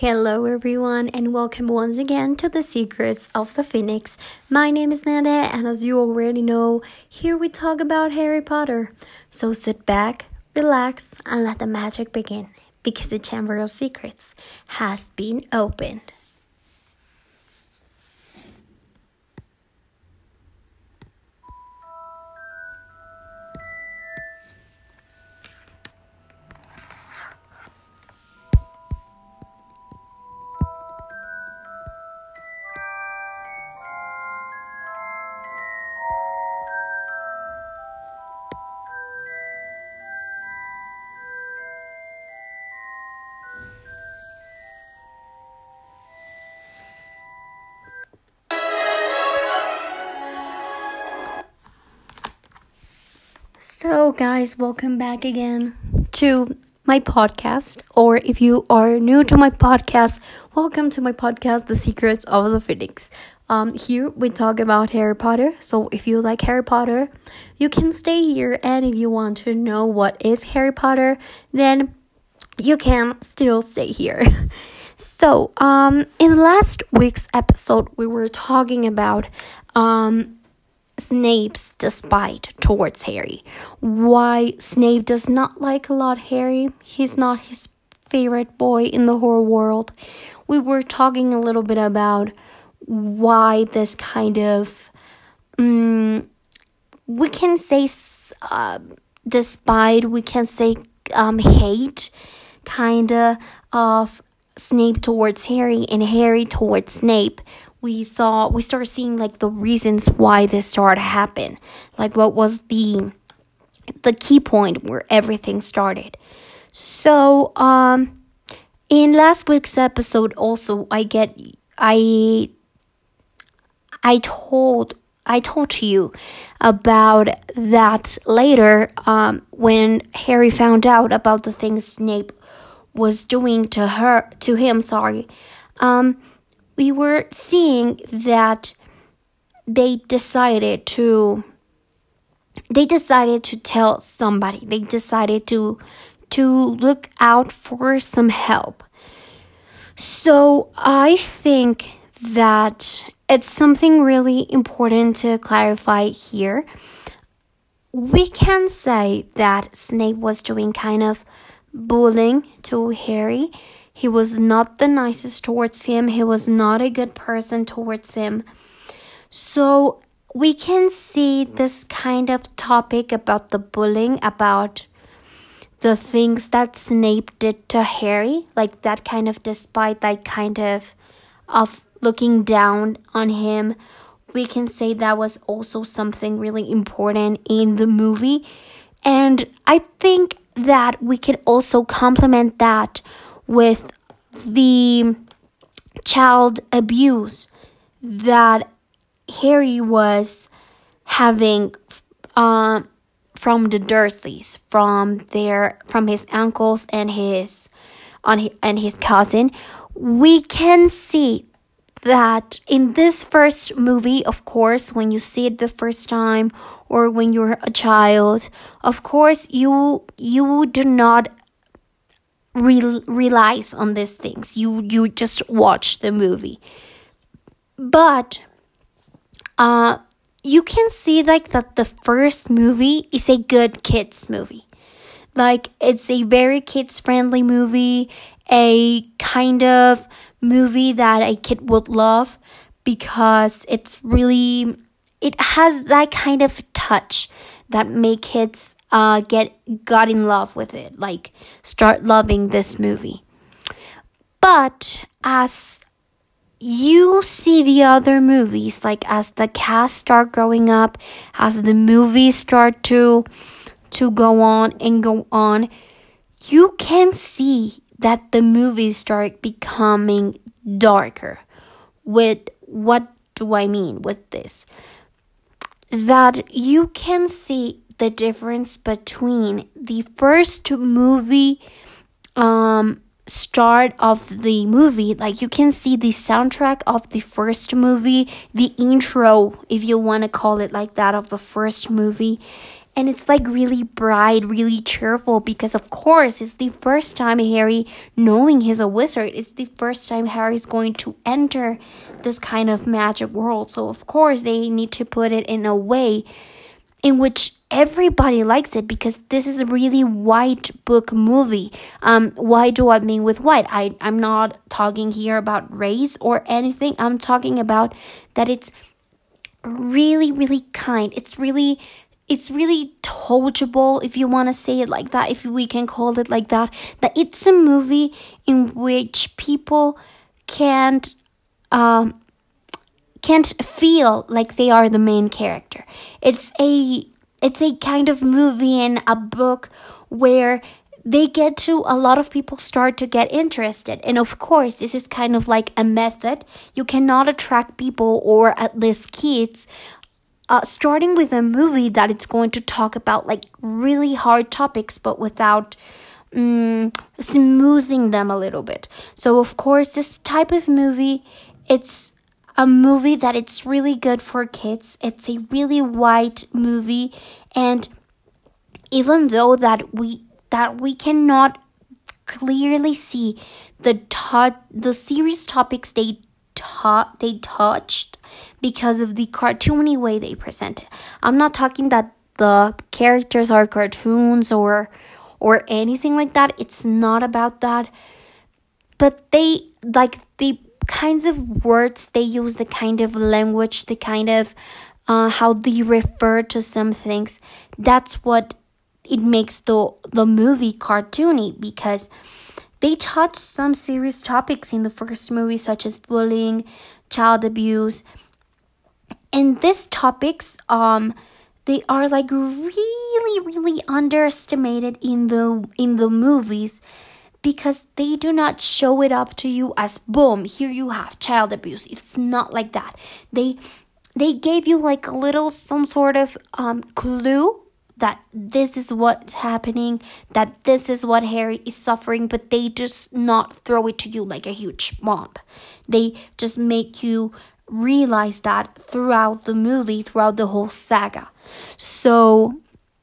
Hello everyone and welcome once again to the Secrets of the Phoenix. My name is Nanda and as you already know, here we talk about Harry Potter. So sit back, relax and let the magic begin because the Chamber of Secrets has been opened. So guys, welcome back again to my podcast, or if you are new to my podcast, welcome to my podcast, The Secrets of the Phoenix. Here we talk about Harry Potter, so if you like Harry Potter, you can stay here, and if you want to know what is Harry Potter, then you can still stay here. So, in last week's episode, we were talking about, Snape's despite towards Harry. Why Snape does not like a lot Harry. He's not his favorite boy in the whole world. We were talking a little bit about why this kind of, we can say despite, we can say hate kind of Snape towards Harry and Harry towards Snape. We started seeing like the reasons why this started to happen. Like what was the key point where everything started. So in last week's episode also I told you about that later when Harry found out about the things Snape was doing to him. We were seeing that they decided to tell somebody. They decided to look out for some help. So I think that it's something really important to clarify here. We can say that Snape was doing kind of bullying to Harry. He was not the nicest towards him. He was not a good person towards him. So we can see this kind of topic about the bullying, about the things that Snape did to Harry, like that kind of despite, that kind of looking down on him. We can say that was also something really important in the movie. And I think that we can also complement that with the child abuse that Harry was having from the Dursleys, from his uncles and his cousin. We can see that in this first movie, of course, when you see it the first time or when you're a child, of course you do not relies on these things. You just watch the movie, but you can see like that the first movie is a good kids movie. Like it's a very kids friendly movie, a kind of movie that a kid would love because it has that kind of touch that make kids got in love with it, like start loving this movie. But as you see the other movies, like as the cast start growing up, as the movies start to go on, you can see that the movies start becoming darker. With what do I mean with this? That you can see the difference between the first movie start of the movie. Like you can see the soundtrack of the first movie, the intro, if you want to call it like that, of the first movie, And it's like really bright, really cheerful, because of course it's the first time Harry, knowing he's a wizard, it's the first time Harry's going to enter this kind of magic world. So of course they need to put it in a way in which everybody likes it, because this is a really white book movie. Why do I mean with white? I'm not talking here about race or anything. I'm talking about that it's really, really kind. It's really touchable, if you want to say it like that, if we can call it like that. That it's a movie in which people can't feel like they are the main character. It's a kind of movie and a book where a lot of people start to get interested. And of course, this is kind of like a method. You cannot attract people, or at least kids, starting with a movie that it's going to talk about like really hard topics, but without smoothing them a little bit. So of course, this type of movie, it's a movie that it's really good for kids. It's a really white movie, and even though that we cannot clearly see the serious topics they touched because of the cartoony way they present it. I'm not talking that the characters are cartoons or anything like that. It's not about that. But they like the kinds of words they use, the kind of language, the kind of how they refer to some things. That's what it makes the movie cartoony, because they touch some serious topics in the first movie, such as bullying, child abuse. And these topics, they are like really, really underestimated in the movies, because they do not show it up to you as boom, here you have child abuse. It's not like that. They gave you like a little some sort of clue that this is what's happening, that this is what Harry is suffering, but they just not throw it to you like a huge bomb. They just make you realize that throughout the movie, throughout the whole saga. So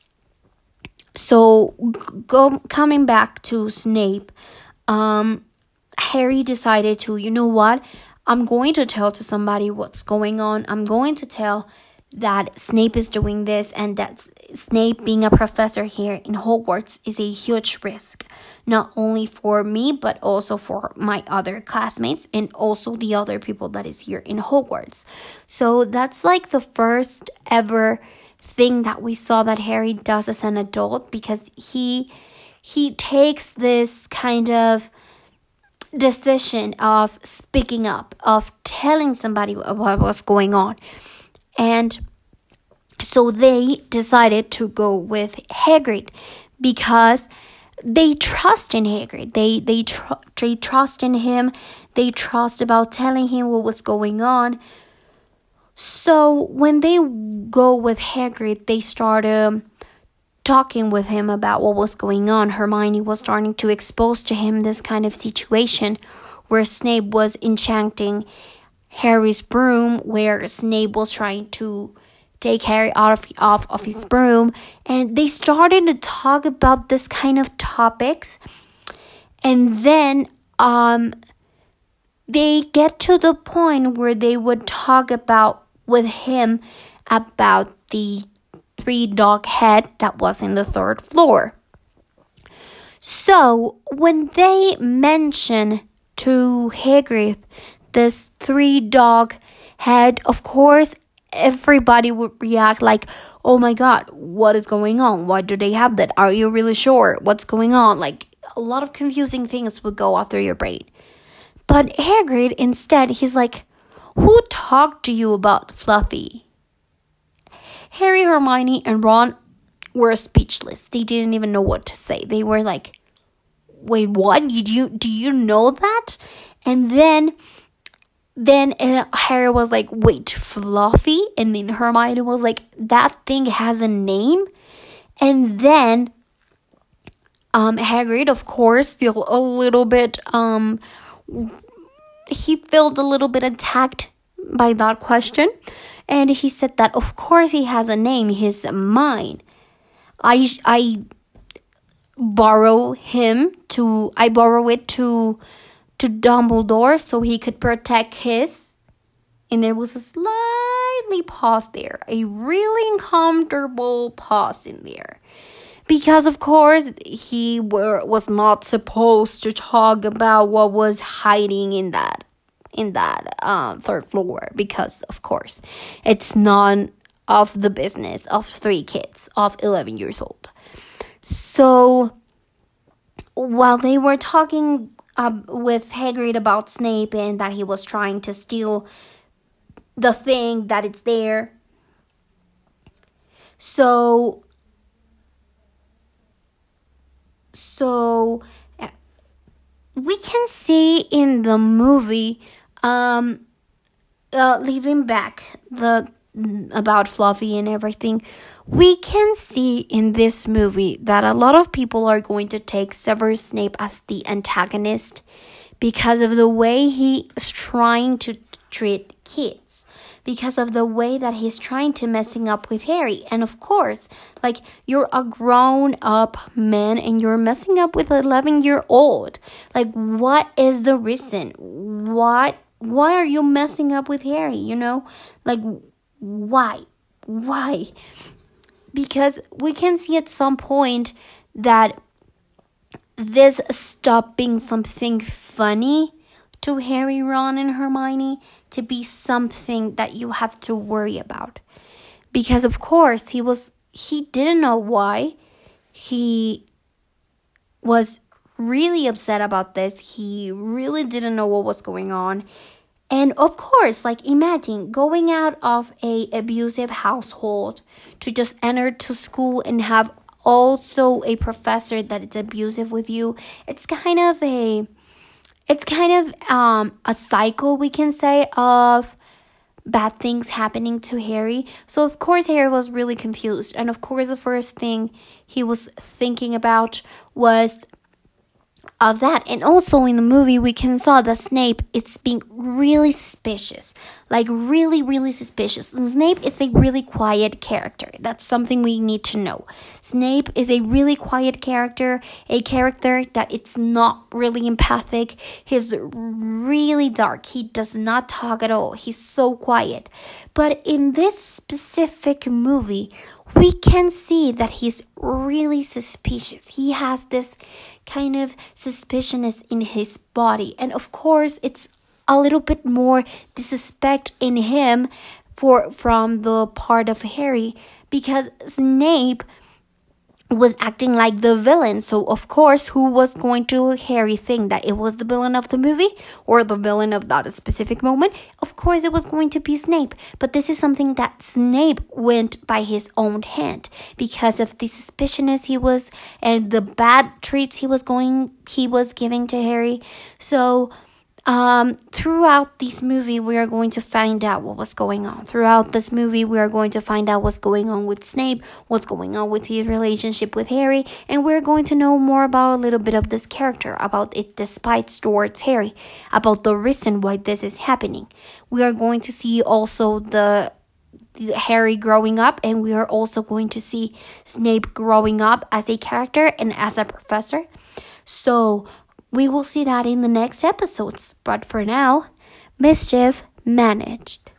coming back to Snape, Harry decided to, you know what? I'm going to tell to somebody what's going on. I'm going to tell that Snape is doing this, and that Snape being a professor here in Hogwarts is a huge risk, not only for me, but also for my other classmates and also the other people that is here in Hogwarts. So that's like the first ever thing that we saw that Harry does as an adult, because he takes this kind of decision of speaking up, of telling somebody what was going on. And so they decided to go with Hagrid, because they trust in Hagrid. They trust in him. They trust about telling him what was going on. So when they go with Hagrid, they started talking with him about what was going on. Hermione was starting to expose to him this kind of situation where Snape was enchanting Harry's broom, where Snape was trying to take Harry off of his broom. And they started to talk about this kind of topics. And then they get to the point where they would talk with him about the 3-dog head that was in the 3rd floor. So when they mention to Hagrid this 3-dog head, of course everybody would react like, oh my god, what is going on? Why do they have that? Are you really sure? What's going on? Like, a lot of confusing things would go off through your brain. But Hagrid, instead, he's like, who talked to you about Fluffy? Harry, Hermione, and Ron were speechless. They didn't even know what to say. They were like, wait, what? Do you know that? And then Harry was like, wait, Fluffy? And then Hermione was like, that thing has a name? And then Hagrid, of course, felt a little bit attacked by that question. And he said that, of course, he has a name. He's mine. I borrow it to Dumbledore so he could protect his. And there was a slightly pause there, a really uncomfortable pause in there. Because, of course, he was not supposed to talk about what was hiding in that third floor. Because, of course, it's none of the business of 3 kids of 11 years old. So, while they were talking with Hagrid about Snape and that he was trying to steal the thing that it's there. So we can see in the movie, leaving back about Fluffy and everything, we can see in this movie that a lot of people are going to take Severus Snape as the antagonist because of the way he is trying to treat kids, because of the way that he's trying to messing up with Harry. And of course, like, you're a grown-up man and you're messing up with an 11-year-old. Like, what is the reason? Why are you messing up with Harry, you know? Like, why? Because we can see at some point that this stopped being something funny to Harry, Ron, and Hermione to be something that you have to worry about. Because, of course, he didn't know why. He was really upset about this. He really didn't know what was going on. And, of course, like, imagine going out of a abusive household to just enter to school and have also a professor that is abusive with you. It's kind of a cycle, we can say, of bad things happening to Harry. So, of course, Harry was really confused. And, of course, the first thing he was thinking about was of that. And also in the movie, we can saw that Snape is being really suspicious. Like, really, really suspicious. And Snape is a really quiet character. That's something we need to know. Snape is a really quiet character. A character that it's not really empathic. He's really dark. He does not talk at all. He's so quiet. But in this specific movie, we can see that he's really suspicious. He has this kind of suspiciousness in his body. And of course, it's a little bit more disrespect in him from the part of Harry, because Snape was acting like the villain. So, of course, who was going to Harry think that it was the villain of the movie or the villain of that specific moment? Of course, it was going to be Snape. But this is something that Snape went by his own hand because of the suspiciousness he was and the bad treats he was giving to Harry. So, throughout this movie, we are going to find out what was going on. Throughout this movie, we are going to find out what's going on with Snape, what's going on with his relationship with Harry, and we're going to know more about a little bit of this character, about it despite towards Harry, about the reason why this is happening. We are going to see also the Harry growing up, and we are also going to see Snape growing up as a character and as a professor. So, we will see that in the next episodes. But for now, mischief managed.